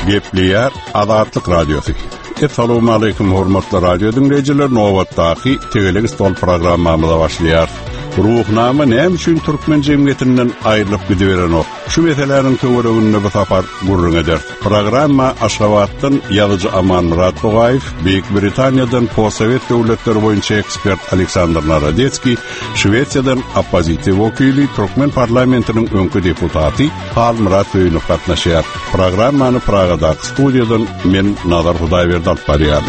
Gepliyar Azatlyk Radiosu. Assalamu alaykum hormatly radio dinleyijiler. Nowatdaky Tegelik Stol programmamyza başlaýar. Ruhnama näme üçin türkmen jemgyýetinden aýrylyp gidiberen ok. Şu meselelerin töwereginde bu tapar gurrun eder. Programma Aşgabatdan ýazyjy Aman Murat Bogaýew, Büyük Britaniýadan Possovet döwletleri boýunça ekspert Aleksandr Narodetski, Şwediýadan oppozitsiýa wekili, Türkmen parlamentiniň öňkü deputaty Hal Murat Öýnüp gatnaşýar. Programmany Pragadaky studiýadan men Nazar Hudaýberdi alyp barýar.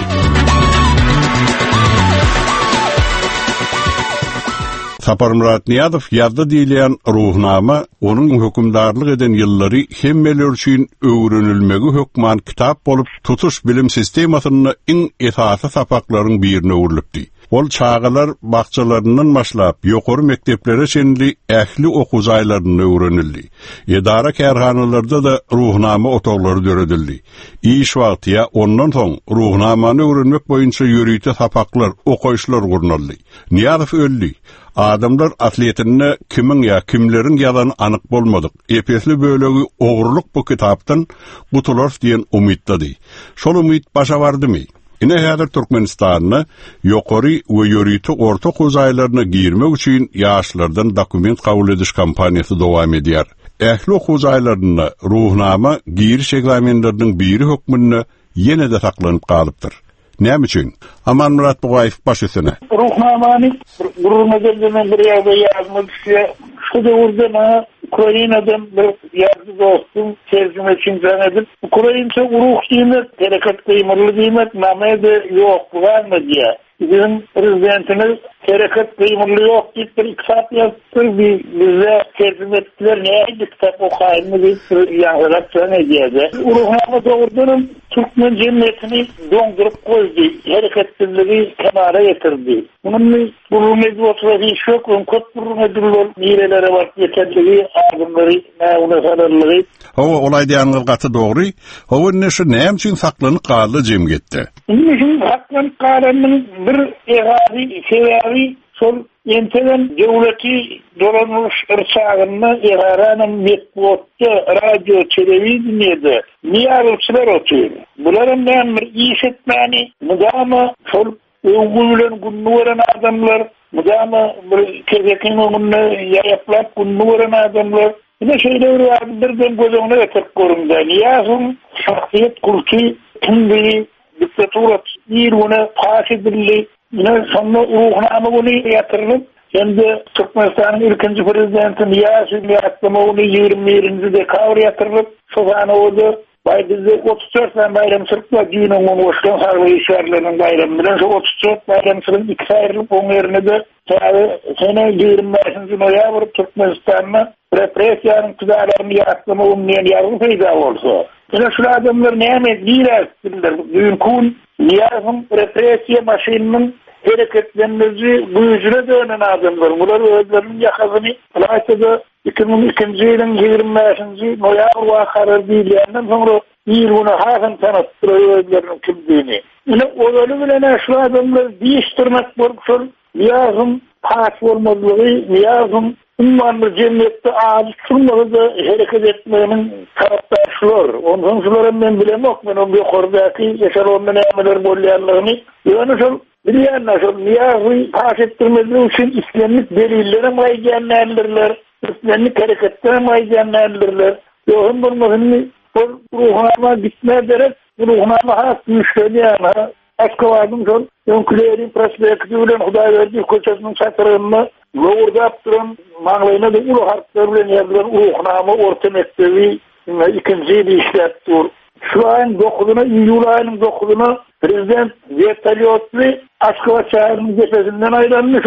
Sapar Murat Niýazow ýazda diýilen ruhnama onuň hökümdarlyk eden ýyllary hemmeler üçin öwrenilmegi hökman kitap bolup tutuş bilim sistemasyny iň esasy sapaklaryň birine urilipdi. Ol çağalar bakçalarından başlap ýokary mekteplere şenli ähli okuzaýlaryny öwrenildi. Edara kärhanalarda da ruhnama otaglary döredildi. İş wagtya ondan soň ruhnamany öwrenmek boýunça ýörüýte sapaklar, okaýşlar gurnaldy. Niýazow öldi. Adamlar atletini kimin ya kimlerin yalan anık bolmadık. Epesli bölegi oğurluk bu kitaptan qutular diyen umidtadi. Şol umid başa vardı mı? Ine häzir Türkmenistan'na ýokary we ýörüýte orta huzaýlaryna girmek üçin ýaşlardan dokument kabul ediş kampaniýasy dowam edýär. Ähli huzaýlaryna ruhnama giriş reglamentleriniň biri hökmünde ýene-de saklanyp galypdyr. Näme üçin? Aman Murat Bogaýew başysyna. Ruhnamany gurulmadan bir ýerde ýazmadyk. Şu döwürde Ukrainadan bir ýazgy dostum terjime için zanedip. Ukrainça uruh diýmek, terekat kıymırlı diýmek, namede ýok bolmagy diýär. Bizim prezidentimiz terekat kıymırlı ýok diýip bir kitap ýazdy. Bize terjime etdiler, näde kitap okaýmy diýip ýazgylar zanedýärdi. Ruhnama döwürden Türkmen jemgyýetini doňdurup goýdy, hereketliligi kenara ýetirdi. Munyň gurulmady oturýan şok we köp gurulmadylar ýerlere barp ýetirdi, adamlary näme halarlary. Hawa olay diýanyň gaty dogry. Hawa näşe näme üçin saklanyp galdy jemgyýetde? Näşe saklanyp galanyň bir egazy sebebi şol ýenteden döwleti dolanmış ırçagyny egaranyň metbuatda, radio, telewiziýede niýarlyçylar otur. Bularym bilen bir iş etmäni, mudama şol öwgülen günlüren adamlar, mudama bir kergekin öňünde ýaýaplap günlüren adamlar. Ine şeýler birden gözüňe ýetip göründi. Niýazym şahsiýet kulty, kimdi, diktaturat, ýerine paş edildi. Ine şonda ruhnama bunu ýatyryp, endi Türkmenistanyň ilkinji prezidenti Niýazow ýatmagyny 21-nji dekabr ýatyryp, şu wagtda bizde 34 bayram sırtla düýnüň oňuşdan harby işlerleriň bayramı bilen 34 bayram sırtla iki aýrylyp oň ýerine de sene 25-nji noýabr Türkmenistanyň repressiýanyň tüzalaryny ýatmagyny bilen ýargy peýda bolsa. Ine şu adamlar näme diýerler? Düýnkün Niýazow repressiýa maşynynyň hereketlenmesi güýjüne dönen adamlar. Bular özleriniň ýakazyny Alaýsada 2002-nji ýylyň 25-nji noýabr wagtynda diýilenden soňra ýylyny haýan tanapdyrýarlar kimdigini. Ine oňaly bilen şu adamlar diýişdirmek bolsa, Niýazow paç bolmadygy, Niýazow ummanly jemgyýetde aýdy turmagy hereket etmeginiň tarapdaşlar. Ondan şolary men bilemok, men o ýokardaky ýaşaranyň nämeler bolýanlygyny. Ýöne şol bilýänler, Niýazow paç etdirmegi üçin islemlik delillere maýdanlarlar, islemlik hereketler maýdanlarlar. Ýöne bolmagyny ruhnama gitmederek, ruhnama has müşkilýana Aşgabatdan şol öňkülerin prospekti bilen Hudaýberdi köçesiniň çatyryny lowurdap duran maňlygyna da uly harfler bilen ýazylan ruhnama orta mektebi ikinji işläpdi. Şu aýyň 9-na, iýul aýynyň 9-na prezident vertolyotly Aşgabat şäheriniň gepesinden aýlanmış.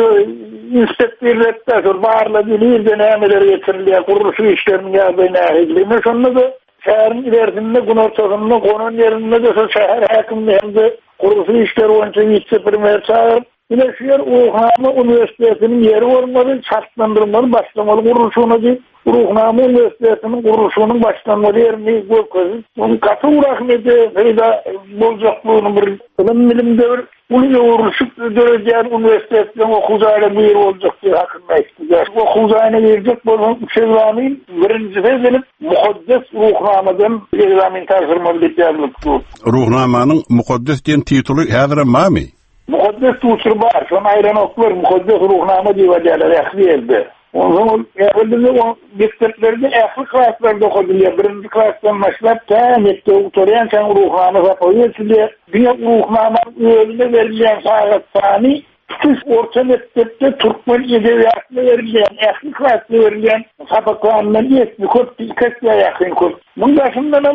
Inspektorlar şol barla bilýär nämeler ýetirilýär, guruluş işleriniň ýazyny nähilimi şonda da şäherin ilerisinde gün ortasynda gonan ýerinde de şol şäher häkimi hemde guruluş işleri boýunça vice-premier çağırıp, ine şu yer Ruhnama Üniversitesi'nin yeri olmalı, şartlandırılmalı, başlamalı kuruluşuna değil. Ruhnama Üniversitesi'nin kuruluşunun başlanma yerini göközüp, onun katı uğraşmede peyda bolcaklığını bir bilimde bir ulu yoğuruşup döreceğin üniversitesinden okuzayla bir yer olacak diye hakkında istiyor. Okuzayla verecek bolan Şevlami'nin birinci fezilip Mukaddes Ruhnama'dan Şevlami'nin tartırmalı bir bu. Ruhnamanın Mukaddes diyen titulu häzir mami? Mukaddes tutur bar, şonu ayran oklar, Mukaddes Ruhnama diye vajalar ehli elde. Onun evvelinde o diktatörlerde ehli klaslarda okuduluyor. Birinci klasdan başlayıp ta mekte oturuyan sen ruhnama sapıyor. Şimdi dünya ruhnamanın önüne verilen sağlatsani tutuş orta mektepte Türkmen edebiyatına verilen, ehli klasda verilen sapaklarından yetmi kod, dikkatle yakın kod. Bundan sonra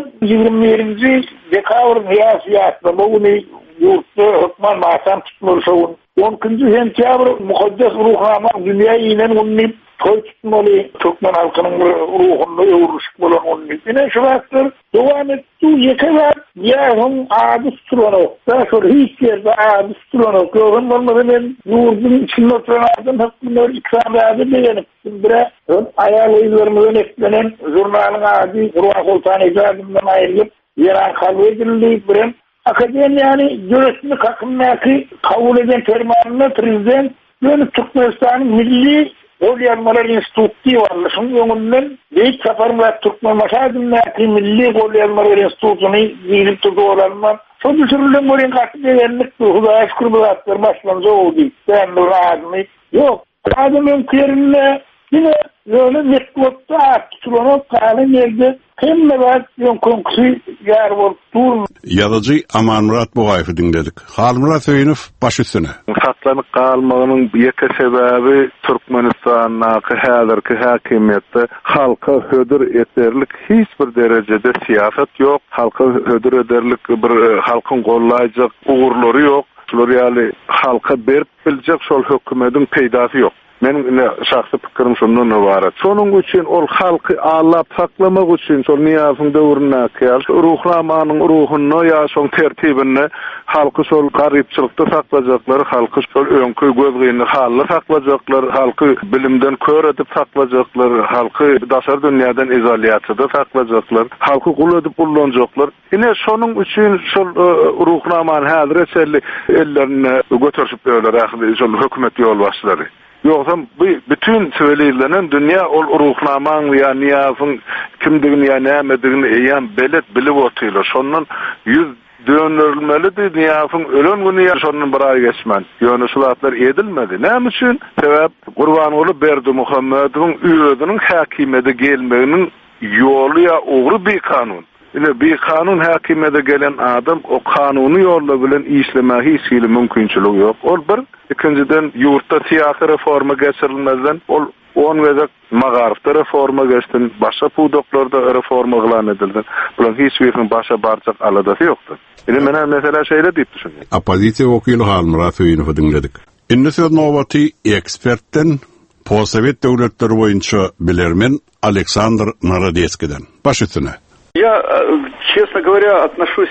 21. dekabr siyasiyatında bunu yurtta hükman masam tutmalısa 10. sentyabr Mukaddes Ruhnama dünya inen onun toy tutmalı, Türkmen halkının ruhunda yoğuruşuk olan onun. Yine şu vaktır devam etti, yekeler yağın adı tutulanokta, sonra hiç yerde adı tutulanok. Yoğun olmadı ben yurdun içinde oturanlardan hakkında ikram adı beğenip. Bire ayarlayıcılarımızın eklenen jurnalın adı Ruhan Sultan icadından ayrılıp yeran kalve edildi. Bire akademiyani yöresini kakınmaki kabul eden fermanına prezident böyle Türkmenistan'ın milli Golyanmalar Enstitüsü var. Şunun yönünden Beyt Saparmırat Türkmen Maşadim'deki Milli Golyanmalar Enstitüsü'nü yiyilip tuttu olanlar. Son düşürülen golyan karşı değerlik Hudaya şükür bıraktılar başlanıcı oldu. Ben de razımı. Yok. Adamın kıyarında yine böyle mektupta artışılanıp kalın yerde hem var yon konkusu yar olup durma. Yazıcı Amanmurat Boğayf'ı dinledik. Halmurat Öyünüv baş üstüne. Saklanıp kalmağının yeke sebebi Türkmenistan'daki häzirki hakimiyette halka hödür eterlik hiçbir derecede siyaset yok. Halka hödür ederlik bir halkın gollayacak uğurları yok. Yani halka berip bilecek şol hökümetin peydası yok. Benim şahsi fikrim şundan ibaret. Şonun için ol halkı ağlap saklamak için şol niyazın döwrüne kıyal. Ruhlamanın ruhunu ya şol tertibini halkı şol garipçilikte saklajaklar, halkı şol öňkü gözgýini halla saklajaklar, halkı bilimden kör edip saklajaklar, halkı daşar dünýäden izolýasiýada saklajaklar, halkı gul edip ullanjaklar. Ine şonun için şol ruhlaman häzir eserli ellerine götürüp öýler şol hökümet ýolbaşçylary. Yoksa bütün söyleyilenen dünya ol ruhlaman ya niyazın kimdigini ya nämedigini eýän belet bilip otylar. Şondan yüz dönülmeli niyazın ölen günü ya şondan bir ay geçmen. Ýöne şulatlar edilmedi. Näme üçin? Sebäp Gurbanoğlu Berdi Muhammed'in üýediniň hakimiyete gelmeginiň ýoly ya ogry bir kanun. Ile bir kanun hakimiyete gelen adam o kanunu yolla bilen işlemähi hiç mümkinçiligi yok. Ol bir ikinciden yurtta siyasi reforma geçirilmezden ol on vezek magarifta reforma geçtin, başka pudoklarda reforma gılan edildi. Bulan hiçbirinin başa barcak aladası yoktu. Ile mena mesela şeyle deyip düşünün. Opozisiya okulu Halmurat Öyünüv'i dinledik. Indi söz nowbaty ekspertden Posovet döwletleri boýunça bilermen Aleksandr Narodetski'den. Baş üstüne. Я, честно говоря, отношусь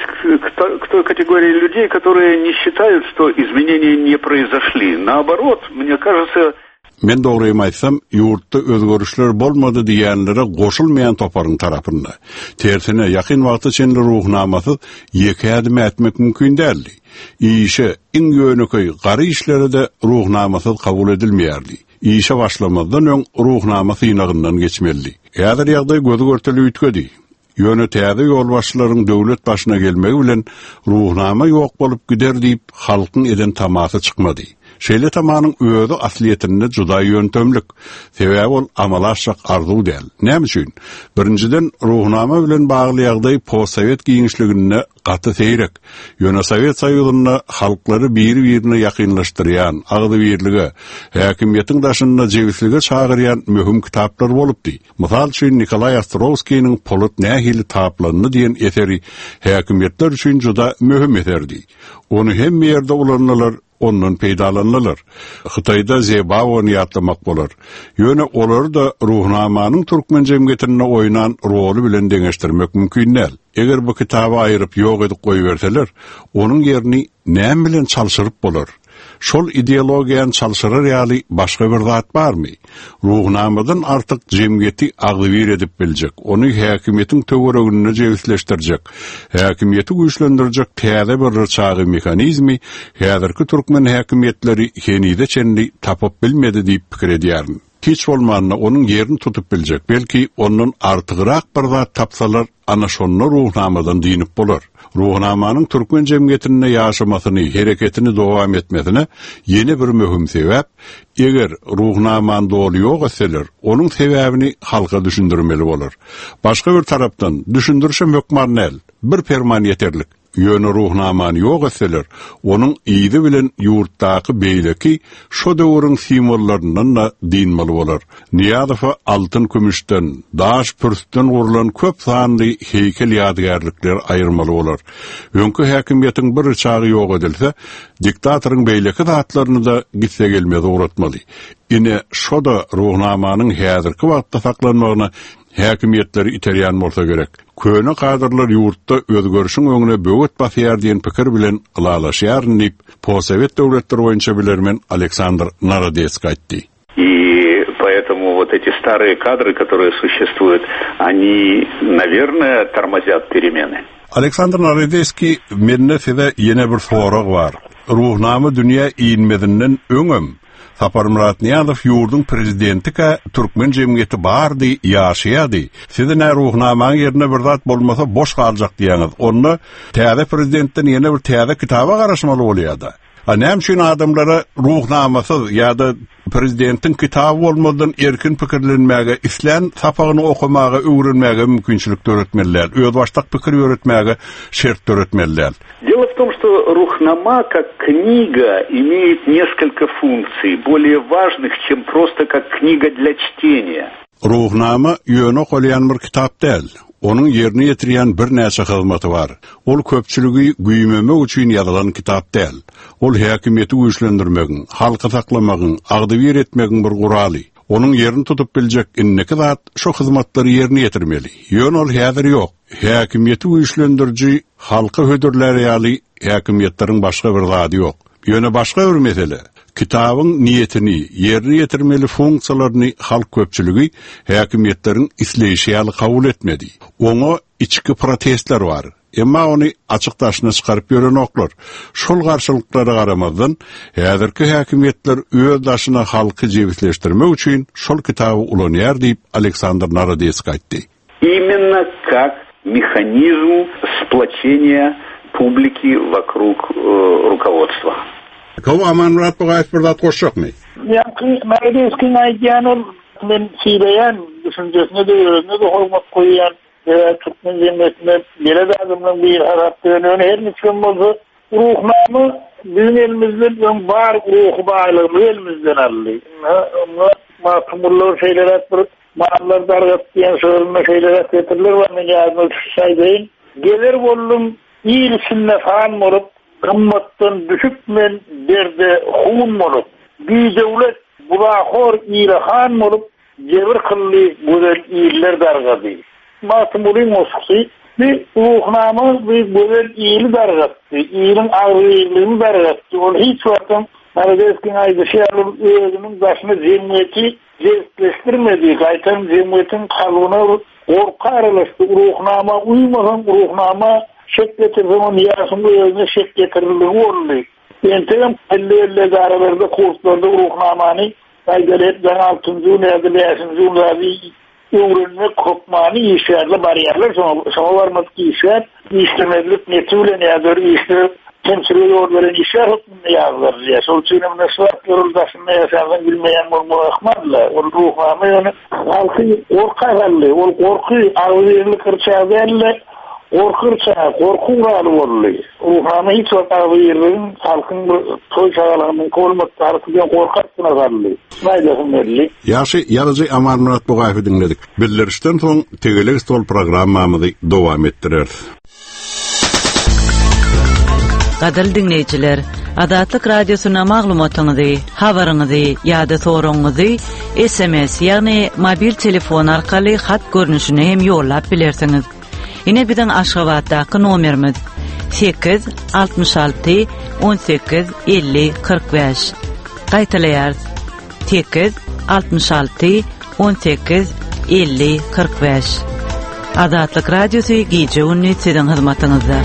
к той категории людей, которые не считают, что изменения не произошли. Наоборот, мне кажется... Men dogrymy aýtsam, ýurtda özgörüşler bolmady diýenlere goşulmayan toparın tarapynda. Tersine ýakyn wagtda çenli ruhnamasy ýeke adym etmek mümkin däldi. Işe iň ýöneköy gary işleri de ruhnamasy kabul edilmeýärdi. İşe başlamazdan öň ruhnamasy ýynagyndan geçmeldi. Häzir ýagdaý gözü görteli ütgedi. Yönetäde ýolbaşçylaryň döwlet başyna gelmegi bilen ruhnama ýok bolup gider diýip halkyň eden tamasy çykmady. Şeýle tamanyň özü asliýetinde juda ýöntemlik. Sebäbi ol amalaşak arzuw däl. Näme üçin? Birinciden ruhnama bilen bagly ýagdaý postsovet giňişligine gaty seýrek. Ýöne Sowet Soýuzyna halklary bir-birine ýakynlaşdyrýan, agdy birlige, häkimiýetiň daşynda jewslige çagyrýan möhüm kitaplar bolupdy. Mysal üçin Nikolay Ostrovskiýiň Polit nähili taplanyny diýen eseri häkimiýetler üçin juda möhüm eserdi. Onu hemme ýerde ulanýarlar, ondan peýdalanýarlar. Hytaýda Zebawony ýatlamak bolar. Ýöne olar da ruhnamanyň türkmen jemgyýetine oýnan roly bilen deňeşdirmek mümkin däl. Eger bu kitaba aýryp ýok edip goýberseler, onuň ýerini näme bilen çalşyryp bolar? Şol ideologiýany çalşyrar ýaly başga bir zat barmy? Ruhnamadan artyk jemgyýeti agdyr edip biljek. Onu häkimiýetiň töweregine jewsleşdirjek. Häkimiýeti güýçlendirjek täze bir rıçagy mekanizmi häzirki türkmen häkimiýetleri henide çenli tapyp bilmedi diýip pikir edýärmi. Hiç bolmanda onun yerini tutup biljek. Belki onun artygyrak bir zat tapsalar ana şonu ruhnamadan diýinip bolar. Ruhnamanyň türkmen jemgyýetine ýaşamasyny, hereketini dowam etmesine yeni bir möhüm sebäp, eger ruhnaman dolu ýok etseler, onuň sebäbini halka düşündirmeli bolar. Başga bir tarapdan düşündirşem hökman näl, bir ferman ýeterlik. Ýöne ruhnamany ýok etseler, onuň ýygy bilen ýurtdaky beýleki şo döwrüň simwollarynyň da diýilmeli bolar. Niýazowa altyn kümüşden, daş pürsden gurulan köp sanly heykel ýadygärlikler aýyrmaly bolar. Öňkü häkimiýetiň bir çagy ýok edilse, diktatoryň beýleki zatlaryny da gitse gelmedi uğratmaly. Ine şo da ruhnamanyň häzirki wagtda saklanmagyna häkimiýetleri iterýän bolsa gerek. Köne kadrlar ýurtda özgörüşiň öňüne böwet basýar diýen pikir bilen ılalaşýar diýip posowet döwletleri boýunça bilermen Александр Народецк aýtdy. И поэтому вот эти старые кадры, которые существуют, они, наверное, тормозят перемены. Александр Народецki menne size ýene bir sorag bar. Ruhnama dünýä iýinmedinden öňüm Sapar Murat Niyazow ýurdun prezidentika türkmen jemgyýeti bardy, ýaşaýady. Sizin ruhnamaň ýerine bir zat bolmasa boş galjak diýeniz. Onu täze prezidentden ýene bir täze kitaba garaşmaly bolýardy. Näme adamlara ruhnamasy ýa-da prezidentin kitabı bolmadan erkin pikirlenmäge, islen sapagyny okumaga, öwrenmäge mümkinçilik töretmeliler. Öz başdak pikir öğretmäge şert töretmeliler. Дело в том, что Рухнама как книга имеет несколько функций, более важных, чем просто как книга для чтения. Ruhnama ýöne golýan bir kitap däl. Onun yerini ýetirýän bir näçe hyzmaty bar. Ol köpçüligi güýmemek üçin ýazylan kitap däl. Ol häkimiýeti güýçlendirmegiň, halka saklamagyň, agdyr etmegiň bir guraly. Onun yerini tutup biljek inneki zat şo hyzmatlary yerini ýetirmeli. Ýöne ol häzir ýok. Häkimiýeti güýçlendirji halka hödürleri ýaly häkimiýetleriň başga bir zady ýok. Ýöne başga bir mesele. Kitabyň niýetini, yerini ýetirmeli funksiýalaryny halk köpçüligi häkimiýetleriň isleýişi ýaly kabul etmedi. Oňa içki protestler bar. Emma ony açyk taşyna çykaryp ýören oklar. Şol garşylyklara garamazdan häzirki häkimiýetler öz daşyna halky jewsleşdirmek üçin şol kitaby ulanýar diýip Александр Народецк aýtdy. Именно как механизм сплочения публики вокруг руководства. Kaw aman Murat Bogaýew bir zat goşjakmy? Ýa-ki Narodeckiň aýdýany men süýleýän düşünjesine de hormat goýýan türkmen jemgyýetine bile adamlaryň bir haratdygyny her niçin bolsa ruhnamy bizim elimizden öň bar ruhy baýlygy elimizden aldy. Matumullar şeyler bir maallar dargat diýen sözüne şeyler etdiler we men ýazmaly şaýdaýyn. Gelir boldum ýylysyna fan bolup gymmatdan düşüp men berde hun bolup bir döwlet bulahor ýylyhan bolup jebir kılly gözel ýyller dargady. Matumulyň mosqy bir ruhnama bir gözel ýyly dargatdy. Ýylyň agrylygyny dargatdy. Ol hiç wagtym Narodeckiň aýdyşy özüniň başyna jemgyýeti jewsleşdirmedi. Gaýtan jemgyýetiň kalyna orka aralaşdy. Ruhnama uymadan ruhnama şekletir zaman ýaşyny özüne şek getirildi boldy. Entegem elle garalarda kurslarda ruhnamany aýdalet dan 6-njy näde 5-njy näde öwrenmek kopmany işlerle barýerler şoňa barmak işler işlemeklik netüle näder işler temsili ýordary işler hukmyny ýazdylar. Şol üçin mesleğat ýoldaşyny ýaşaýan bilmeýän bolmagy ahmadlar. Ol ruhnama ýöne halky orka galy, ol gorky agyrlyk kirçägelle korkursa, korkuralı bolly. Ruhany hiç wagtagyryn halkyň toý çagalarynyn kolmaklaryndan korkatdyna galy. Maýdasyn belli. Ýaşy ýalyjy Aman Murat Bogaýew dinledik. Bildirişden soň tegelik stol programmamyzy dowam etdirer. Gadal dinleyijiler, Adatlyk radiosyna maglumatyňyzy, habaryňyzy ýa-da soraňyzy SMS ýagny mobil telefon arkaly hat görnüşine hem ýollap bilersiňiz. Ine biziň Aşgabatdaky nomerimiz 8 66 18 50 45. Qaytalayar 8 66 18 50 45. Azatlyk radiosu gije 13-den hyzmatynızda.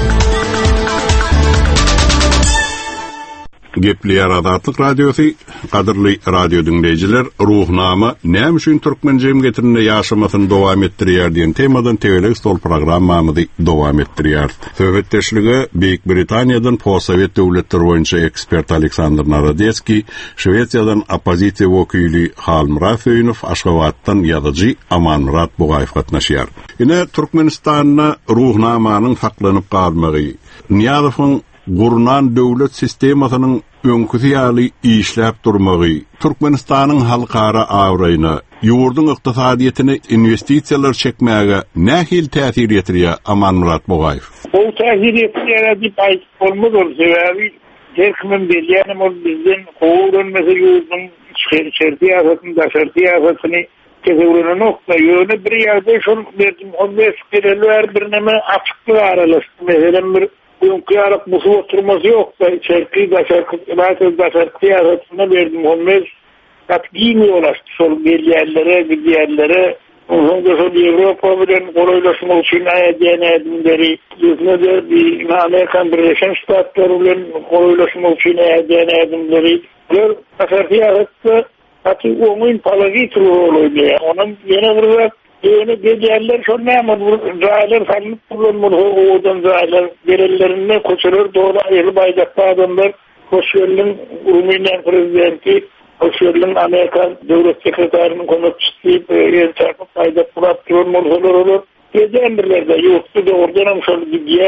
Gepliýär Azatlyk radiosu, gadyrly radio dinleýijiler, ruhnama näme üçin türkmen jemgyýetinde ýaşamasyny dowam etdirýär diýen temadan tegelik stol programmamyzy dowam etdirýär. Söhbetdeşligi Büyük Britaniýadan postsowet döwletleri boýunça ekspert Aleksandr Narodetski, Şwediýadan opozisiýa wekili Halmrat Öýnöw, Aşgabatdan ýazyjy Amanmurat Bogaýew gatnaşýar. Ine Türkmenistanyň ruhnamanyň saklanyp galmagy, Niýazowyň Gurnan döwlet sistemasynyň öňküsi işläp durmagy, Türkmenistanyň halkara awraýyna, ýurdun ykdysadyýetine investisiýalar çekmäge nähil täsir ýetirýär Amanmurat Bogaýew? O täsir ýetirýär diýip aýdyp bolmaz, sebäbi herkimin bilýäni bol bizden gowrunmasy ýurdun şertiýatyny da şertiýatyny kesevrene nokta ýöne bir ýerde şol berdim, o meseleler bir näme açyklyk aralaşdy. Meselem bir Kıyarak musu oturması yok da çerki da çerki arasında verdim. Onlar giymiyorlar. Sol bir yerlere ondan sonra Avrupa bilen kolaylaşma için denedimleri. Yüzüne de bir Amerikan Birleşik Ştatları bilen kolaylaşma için denedimleri. Çerki arasında hatta onun palagitru oluyor. Onun yine burada yeni geceler şonda ama zaylar sanıp bulunmur odan zaylar belirlerine koşulur doğru ayrı bayrakta adamlar koşulun Rumenya prezidenti koşulun Amerikan devlet sekreterinin konuştuğu yer çarpıp bayrak kurup durmur olur gecelerlerde yoktu da oradan şöyle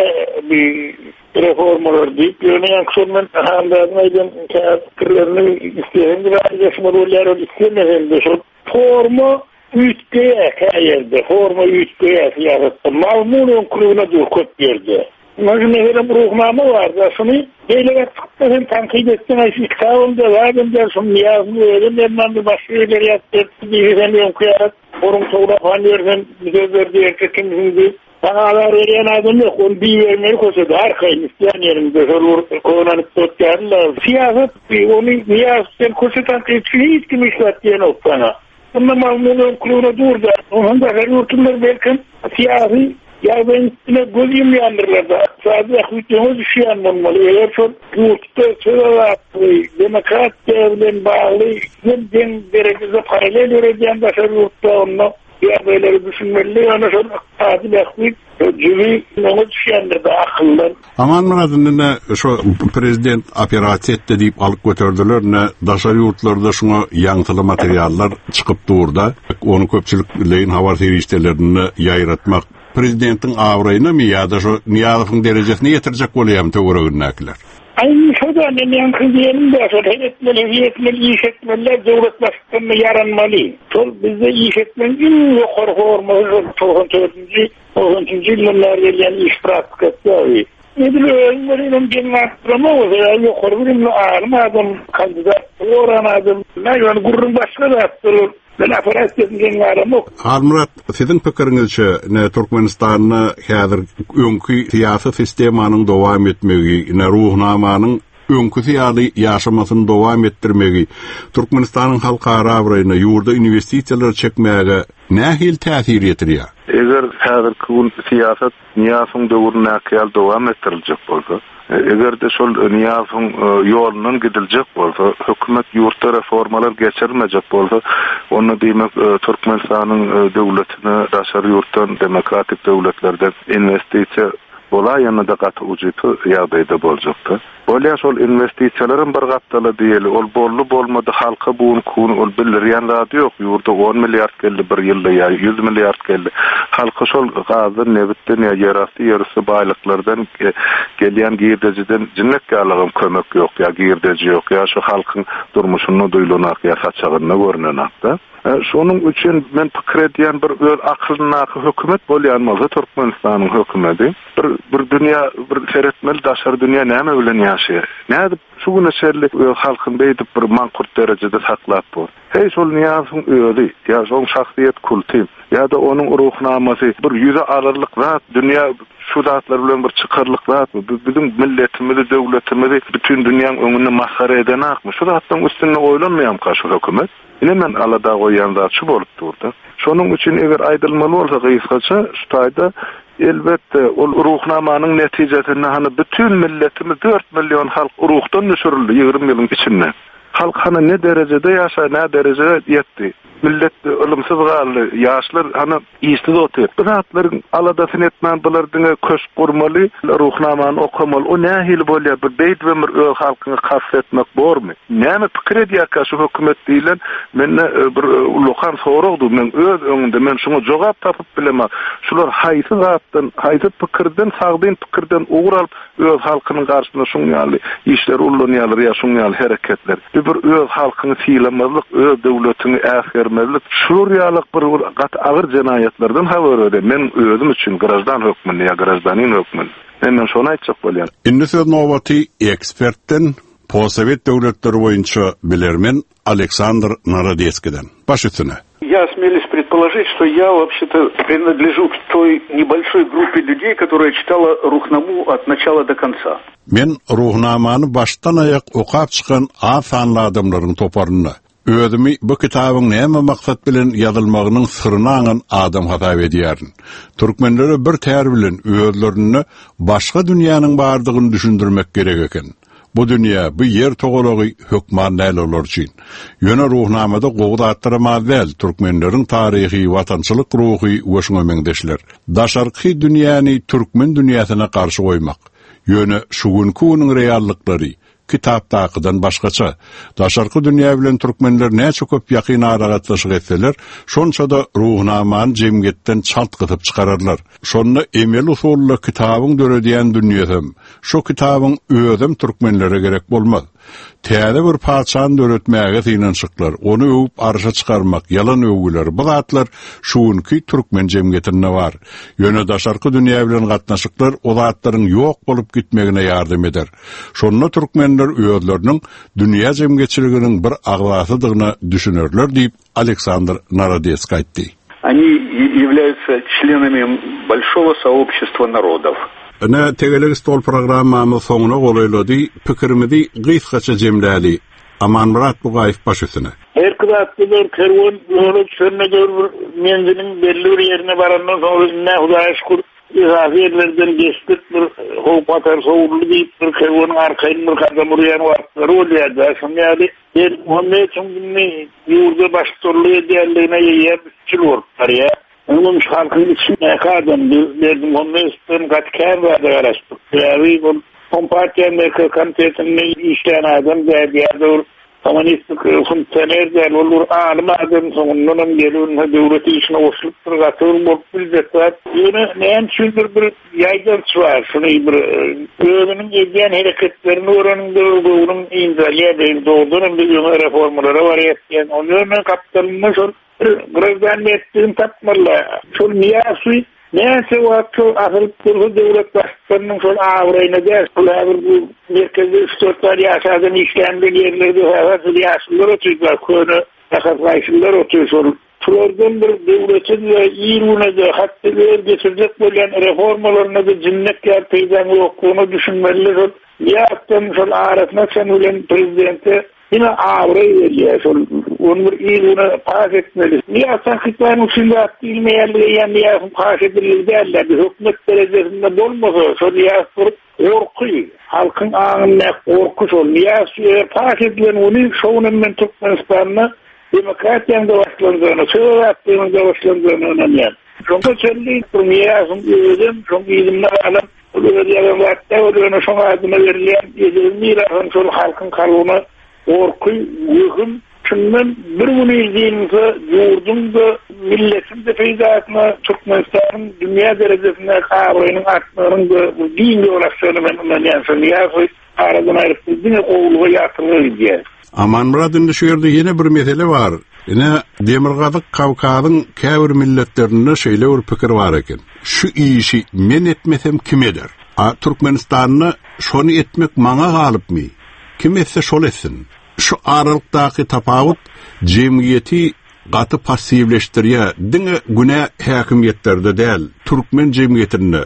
bir reformlar deyip yöne aksiyonun handlarından kırlarını isteyen bir yaşamalar isteyen şu formu ütgeye yerde, forma ütgeye yarattı. Malmunun kuruna dürküp verdi. Mesela ruhnama vardı. Aslında böyle yaptıkta tankid ettim. İktidarımda vardım dersin. Niyazını verin. Ondan bir başka yerleri yaptı. Diyeceğim okuyarak. Forum soğudan verdim. Bize verdi erkekimizin. Bana haber veren adam yok. Onu bir vermeyi koşuyordu. Arkayın isteyen yerimde. Konanıp tutlarlar. Siyaset onu niyazden koşudan hiç kim işlet diyen yok bana. Bundan Malmunun kuruna durdu. Onun da her yurtlar belki siyasi yardım üstüne gözüm yandırlar da. Sadece hükümü düşüyen olmalı. Eğer çok yurtta sıralatlı, demokrat devlen bağlı, den derecede paralel öğreneceğim de her yurtta onunla yerleri düşünmeli. Ona sonra adil aklık cüvi onu düşüyenler de akıllar. Amanmurat'ın şu prezident operasiya etdi deyip alıp götürdüler ne daşary yurtlarda şuna ýaňsyly materiallar çykyp durda. Onu köpçüliklerin habar terişlerini ýaýratmak prezidentin awraýyna mı ýa-da şu Niýazowyň derejesine ýetirjek bolýarmy töweregindäkiler? Aynı şoda men kızıyorum da heyetmeli işetmeler devlet başkanı yaranmalı. Sol bizde işetmenin yukarı forması 94. yıllarda gelen iş pratikası. Öğrenlerin genellikle o zaman yukarı bilimli adam kandidat oranladım. Yani gururun başka da yaptırır. Ben aparatçısın genellikle. Halmurat, sizin pikiriňizçe Türkmenistanyň häzir öňkü siyasi sistemanyň dowam etmegi, ruhnamanyň öňkü siyasi ýaşamasyny dowam etdirmegi, Türkmenistanyň halkara awraýyna ýurda investisiýalar çekmäge nähil täsir ýetirýär? Eger häzirki bu siýasat Niýazowyň döwrüne käl dowam etdiriljek bolsa, eger de şol Niýazowyň ýolundan gidiljek bolsa, hökümet ýurtda reformalar geçirmejek bolsa, onu diýmek Türkmenistanyň döwletine daşary ýurtdan demokratik döwletlerden investisiýa bola ýa-da gaty ujuty ýagdaýda boljakdy. Bolýan şol investisiýalaryň bir gatdaly diýeli, ol bolly bolmady halka buň kuny ol bilýän zady ýok. Ýurda 10 milliard geldi bir ýylda ýa 100 milliard geldi. Halka şol gazy nebitden ýa ýerasty ýerisi baýlyklardan gelýän girdejiden jinnet galagym kömek ýok ýa girdeji ýok ýa şu halkyň durmuşyny duýlanak ýa saçagyny görnenakda. Şonuň üçin men pikir edýän bir akylnaky hökümet bolýan bolsa Türkmenistanyň hökümeti bir dünýä bir seretmeli daşary dünýä näme bilen ýaşaýar. Näde şu güneşerli halkyň beýdip bir mankurt derejede saklap bor. Hey şol Niýazowyň öýdi, ýa şol şahsiýet kulty, ýa-da onuň ruhnamasy bir ýüze alyrlyk zat dünýä şu zatlar bilen bir çıkarlyk zat mı? Bizim milletimizi, döwletimizi bütün dünýäň öňünde mahsara eden akmy? Şu zatdan üstüne oýlanmaýam kaşy hökümet. Ine men alada goýan zat şu bolup durdy. Şonuň üçin eger aýdylmaly bolsa gysgaça şu taýda elbette ol ruhnamanyň netijesinde hani bütün milletimiz 4 milyon halk ruhdan düşürildi 20 ýylyň içinde. Halk hani ne derecede yaşa, ne derecede yetti. Millet ölümsüz galdy. Yaşlar hani iyisiz otur. Bu zatlaryň aladasyň etmän bulardyň köş gurmaly, ruhnamany okamaly. O nähil bolýar? Bir beýt we bir öz halkyny kastetmek bormy? Näme pikir edýär şu hökümet diýilen? Men bir lokan soragdy. Men öz öňünde men şuna jogap tapyp bilemem. Şular haýsy zatdan, haýsy pikirden, sagdyn pikirden ugur alyp öz halkynyň garşyna şuňaly işler ullanýarlar ýa şuňaly hereketler. Bir öz halkyny siýlemezlik, öz döwletini äsgermezlik, şuryalyk bir agyr jenayetlerden habar eder. Men özüm üçin grajdan hökmüni ýa grajdanyn hökmüni. Men şonu aýtjak bolýan. Indi söz nowbaty ekspertden Possovet döwletleri boýunça bilermen Aleksandr Narodецкийden. Baş üstüne. Я осмелюсь предположить, что я вообще-то принадлежу к той небольшой группе людей, которая читала Рухнаму от начала до конца. Men Ruhnamany başdan ayak okap çykan afanly adamlaryň toparyny, özümi bu kitabyň näme maksat bilen ýazylmagynyň syryny aňan adam hasap edýärin. Türkmenlere bir tär bilen özlerini başga dünýäniň bardygyny düşündirmek gerek eken. Bu dünýä, bu yer togalagy hökman näle bolar üçin. Ýöne ruhnamada gowda atdyrmaz däl, türkmenleriň taryhy, watançylyk ruhy weşiňe meňdeşler. Daşarky dünýäni türkmen dünýäsine garşy goýmak. Ýöne şugunkunyň reallykları kitapdakydan başgaça. Daşarky dünýä bilen türkmenler näçe köp ýakyn aragatlaşyk etseler, şonça da ruhnamany jemgyetden çaltgytyp çykararlar. Şonu emel usulla kitabyň döredýän dünýäm, şu kitabyň özüm türkmenlere gerek bolmaz. Täze bir paçan döretmäge synançyklar, onu öwüp arşa çykarmak, yalan öwgüler, bu zatlar şuňky türkmen jemgyetinde bar. Ýöne daşarky dünýä bilen gatnaşyklar o zatlaryň ýok bolup gitmegine ýardam eder. Şonda türkmenler özleriniň dünýä jemgyetçiliginiň bir aglasydygyny düşünürler diýip Aleksandr Narodецкий aýtdy. Они являются членами большого сообщества народов. Ana tegelik stol programmamy soňuna goýuldy, pikirimizi gysgaça jemläli. Amanmurat Bugaýew baş üstüne. Her kıratlıdır, kervan, yolu sönmediyor, menzilin belli bir yerine varandan sonra ne Hudaýa şükür, izafi yerlerden geçtik, bir hopatar soğurlu deyip, bir kervanın arkayın bir kadam uruyan vartları oluyordu. Şimdi yani, onun için yurda baştorlu ediyerliğine yiyemçil ortalar ya. Onun halkın içine kadın derdim, onun üstün katkâr vardı araştık. Yani, Kompartiyanın komitetini işleyen adam derdi, komünistik funksioner olur, alım adam sonundan gelin devleti işine oşuluptur, katılım olup bilecekler. Yani neyen çünkü bir yaygarç var, şunu bir özünün ediyen hareketlerini oranında onun imzalaya doğduğunun bir reformlara var etken. Onun kaptanını grajdan ettiğini tapmalı. Şol niyası neyse vakti asılıp kurulu devlet başkanının şol ağırayına der. Bu merkezde 3-4 yaşadan işlendiği yerlerde hazır yaşlılar oturuyorlar. Köyüne yaşlılar oturuyor. Şuradan bir devletin ve iyiliğine de hatta getirecek olan reformalarına da cinnet yartıydan yokluğunu düşünmelidir. Niyattan şol ağrısına sen olan prezidente yine ağrayı veriyor. Onun bir iyiliğine pas etmeli. Niyattan hikmanın şimdi attı ilmeyerliğe yani niyatın pas edilir derler. Bir hükümet derecesinde bolmasa şol niyatın korkuyor. Halkın ağına korkuş ol. Niyatın pas edilen onu şovunun men Türkmenistan'ına demokratiyanın da başlandığını, söz attığının da başlandığını önemli. Çünkü söyleyip niyatın özüm, çünkü ilimler alın. Ölüyen vakitte ölüyen şuna adına verilen mirasın şol halkın kalığına korkuy, yıkım. Şundan bir bunu izleyince yurdun da milletin de feyzatına Türkmenistan'ın dünya derecesinde kavrayının artlarının da dini olarak söylemenin yansın. Niyazı aradan ayrıp dini oğluğa yatırılır diye. Amanmurat'ın şu yerde yine bir mesele var. Yine Demirgazyk Kavkazyň käbir milletlerinde şeýle bir pikir bar eken. Şu işi men etmesem kim eder? Türkmenistanyny şonu etmek maňa galypmy? Kim etse şol etsin. Şu aralykdaky tapawut jemgyýeti gaty passivleşdirýär. Diňe güne häkimetlerde däl, türkmen jemgyýetinde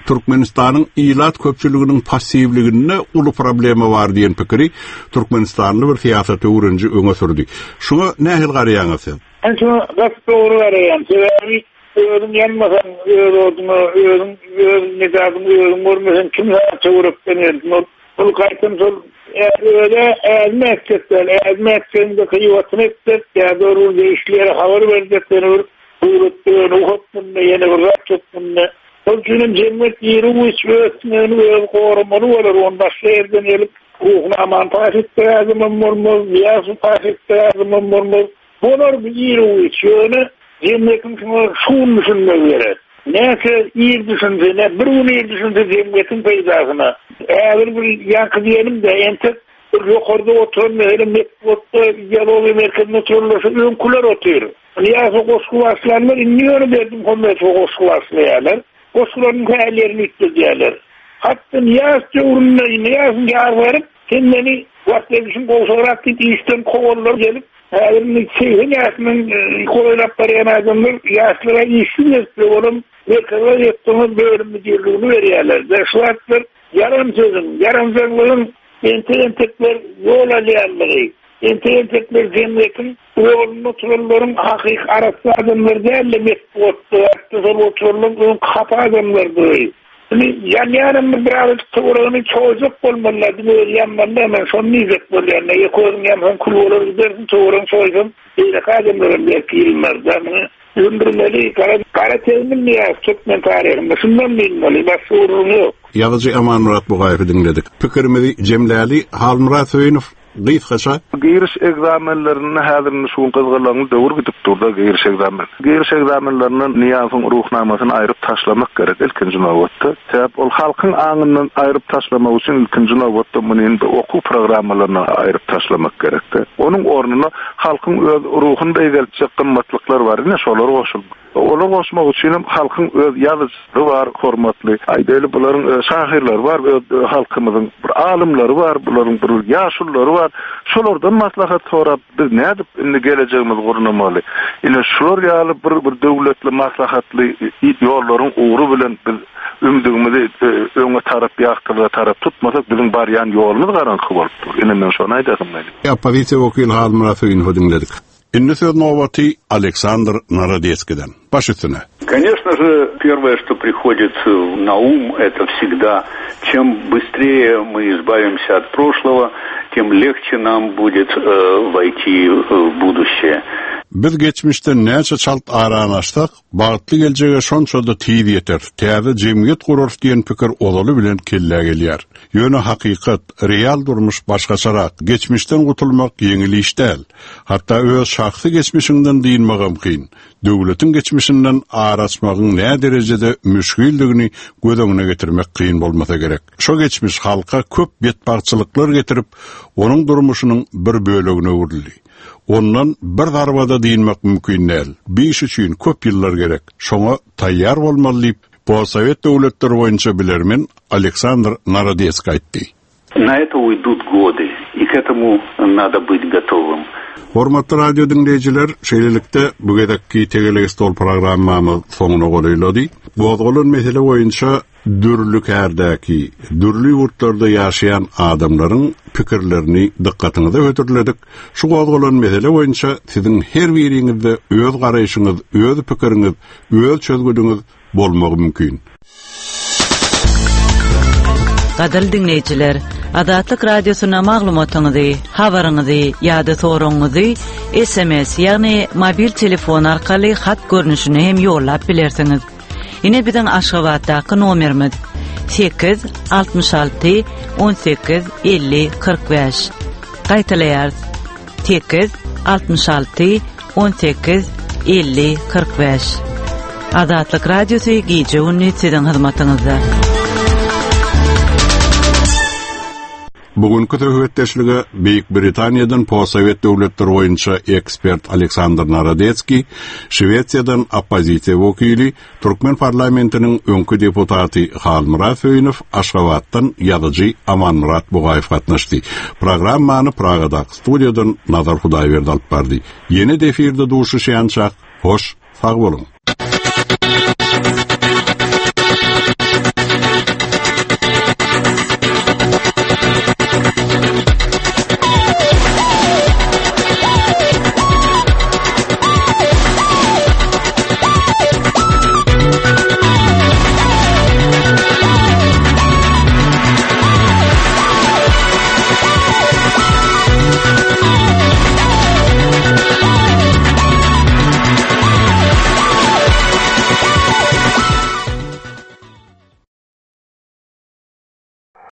Türkmenistan'ın ilat köpçülüğünün passivliginde ulu problemi var diyen pikiri Türkmenistanlı bir siyasat öğrenci öňe sürdi. Şuna nähil garaýaňyz siz? Şuna gap doğru garaýan. Sebebi özüm yanmasan, özüm nizamın özüm görmesen kim çawurup denir. Ol kaytın sol öyle ezmekçinde kıyvatını ettik. Ya doğru değişikliklere haber verdik. Uğruttuğunu, uğruttuğunu, yeni bir rakçıttığını. O günün cemiyet yeri bu içmeyetini korumalı olur. Onda şehirden gelip ruhnaman taşitte yazımın murmur, niyazı taşitte yazımın murmur. Bunlar bir yeri bu içiyorunu cemiyetin şuun düşünme verir. Neyse iyi düşünce, bir bunu iyi düşünce cemiyetin peydasına. Eğer bir yankı diyelim de entek yukarıda oturan öyle metbotta diyaloğu merkezine otururlarsa önkular oturuyor. Niyazı koşkuvarsılarlar inliyor derdim konmesi koşkuvarsılayarlar. Koşkuların hayallerini üttürdiyorlar. Hatta niyazca uğruna niyazın yar verip kendini vaktiyemişin koşarak işten kovallar gelip hayallerini niyazının kolaylapları yanadımlar yaşlara işin etsi onun merkezine yettiğimiz bölümü girdiğini veriyorlar. Deşvatlar yarım sözün entekler yol alayanları, entekler cemiyetin yolunu otururların hakik arası adamlar değerli metbottu, aktisal otururların kapı adamlar değil. Yarın birazcık tuğrağını çocuk olmalılar, böyle yanmalı hemen son nizet böyle yani. Yakoğun yansan kul olur gidersin, tuğrağın çocuğun iyilik adamların belki ilmezden. Öndürmeli, kara tezimin niyaz, Türkmen tarihinde. Şundan bilmeli, başka uğrunu yok. Yazıcı Aman Murat Bugayev'i dinledik. Pikirimizi Cemlali Halmurat Höyünov gıyıskaça. Giriş egzamenlerinin häzirini şuun kızgırlarını dövür gidip durda giriş egzamen. Giriş egzamenlerinin niyazın ruhnamasını ayırıp taşlamak gerek ilkinci nöwetde. Sebep ol halkın aňynyň ayırıp taşlamak üçin ilkinci nöwetde munyň oku programmalarını ayırıp taşlamak gerekdi. Onun ornuna halkın öz ruhunda egelçek kymmatlyklar bar, ne şolary goşul. Olar goşmak üçin halkın öz ýazyjy bar, hormatly. Aýdaly buların şahirler bar, halkymyzyň bir alymlary bar, buların bir ýaşullary bar. Şolardan maslahat sorap biz nädip indi geleceğimiz gurunamaly. Ine şolar ýaly bir döwletli maslahatly ýollaryň uğru bilen biz ümdügimizi öňe tarap ýaktyra tarap tutmasak biziň barýan ýolumyz garanky bolup dur. Ine men şonu aýdym. Opozisiýa wekili Halmurat Höyünov dinledik. Indi söz nowbaty Александр Народецкийden. Baş üstüne. Конечно же, первое, что приходит на ум, это всегда, чем быстрее мы избавимся от прошлого, тем легче нам будет войти в будущее. Biz geçmişte näçe çalt aranaşsak, bagtly geljege şonçada tiýdi ýeter. Täze jemgyýet gurar diýen pikir olaly bilen kelle gelýär. Ýöne hakykat, real durmuş başgaçarak, geçmişden gutulmak ýeňil iş däl. Hatda öz şahsy geçmişinden diýilmegem kyn. Döwletiň geçmişinden araçmagyň nä derejede müşkildigini göz öňüne getirmek kyn bolmasa gerek. Şo geçmiş halka köp betbarçylyklar getirip, onuň durmuşynyň bir bölegine urildi. Ondan bir darbada diýilmek mümkin däl. Biş üçin köp ýyllar gerek. Şoňa taýýar bolmaly diýip, bu Sowet döwletleri boýunça bilermen Александр Народецкий aýtdy. На это уйдут годы, и к этому надо быть готовым. Hormatly radio dinleyijiler, şeýlelikde bu gedekki Tegeleg Stol programmamy soňuna goýuldy. Bozgolan mesele boýunça dürlük härdäki, dürli ýurtlarda ýaşaýan adamlaryň pikirlerini dikkatiňize götürledik. Şu bozgolan mesele boýunça siziň her biriňizde öz garaýşyňyz, öz pikiriňiz, öz çözgüdüňiz bolmagy mümkin. Gaderli dinleyijiler, Adatlyk radiosyna maglumatyňyzy, habaryňyzy ýa-da soraňyzy SMS ýagny mobil telefon arkaly hat görnüşine hem ýollap bilersiňiz. Ine biziň Aşgabatdaky nomerimiz 866 18 50 45. Gaýtalaýar 866 18 50 45. Adatlyk radiosy gije ünni siziň hyzmatyňyzda. Bugünkü töhbetdeşlige Büyük Britaniýadan Sowet döwletleri boýunça ekspert Александр Народецкий, Şwetsiýadan opozisiýa wekili, Türkmen parlamentiniň öňkü deputaty Halmurat Höyünov, Aşgabatdan ýazyjy Aman Murat Bugayew gatnaşdy. Programmany Pragadaky studiýadan Nazar Hudaýberdi alyp bardy. Ýene efirde duşuşýançak, hoş, sag bolun.